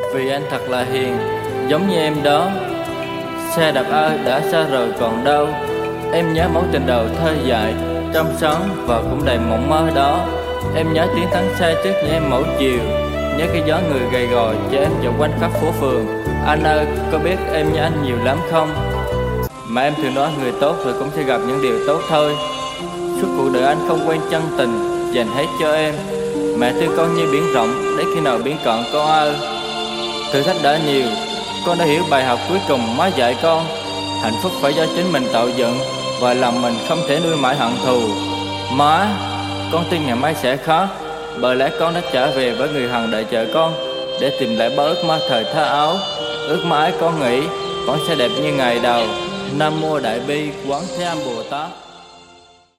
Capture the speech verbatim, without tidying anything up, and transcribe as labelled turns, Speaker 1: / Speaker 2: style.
Speaker 1: Vì anh thật là hiền, giống như em đó. Xe đạp ơi đã xa rồi còn đâu. Em nhớ mối tình đầu thơ dại, trong sáng và cũng đầy mộng mơ đó. Em nhớ tiếng thắng xe trước nhà em mỗi chiều, nhớ cái gió người gầy gò cho em dạo quanh khắp phố phường. Anh ơi, có biết em nhớ anh nhiều lắm không? Mà em thường nói người tốt rồi cũng sẽ gặp những điều tốt thôi. Suốt cuộc đời anh không quen chân tình, dành hết cho em. Mẹ thương con như biển rộng, đến khi nào biển cạn con ơi. Thử thách đã nhiều, con đã hiểu bài học cuối cùng má dạy con. Hạnh phúc phải do chính mình tạo dựng, và lòng mình không thể nuôi mãi hận thù. Má, con tin ngày mai sẽ khác, bởi lẽ con đã trở về với người hằng đợi chờ con, để tìm lại bao ước mơ thời thơ ấu. Ước mơ ấy con nghĩ vẫn sẽ đẹp như ngày đầu. Nam mô Đại Bi Quán Thế Âm Bồ Tát.